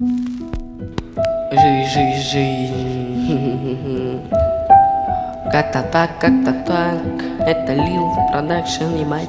Жизнь. Как-то так, это Lil Production, ебать.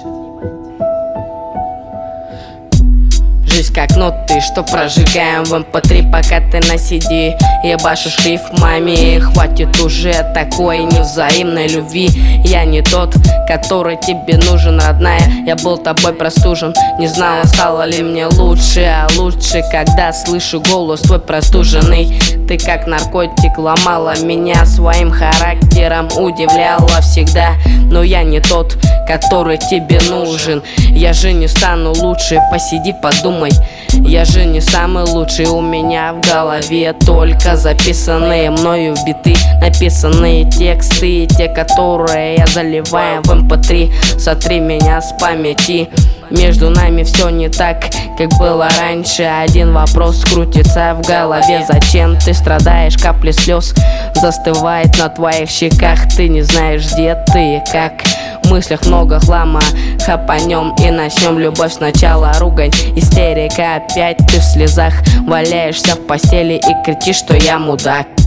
Жизнь как ноты, что прожигаем в MP3, пока ты на CD ебашишь рифмами. Хватит уже такой невзаимной любви. Я не тот, который тебе нужен, родная. Я был тобой простужен, не знала, стало ли мне лучше. А лучше, когда слышу голос твой простуженный. Ты как наркотик ломала меня своим характером, удивляла всегда. Но я не тот, который тебе нужен. Я же не стану лучше, посиди, подумай. Я же не самый лучший, у меня в голове только записанные мною биты, написанные тексты, те, которые я заливаю в MP3. Сотри меня с памяти. Между нами все не так, как было раньше. Один вопрос крутится в голове: зачем ты страдаешь? Капли слез застывает на твоих щеках. Ты не знаешь, где ты и как. В мыслях много хлама, хапанем и начнем любовь сначала. Ругань, истерика, опять ты в слезах. Валяешься в постели и кричишь, что я мудак.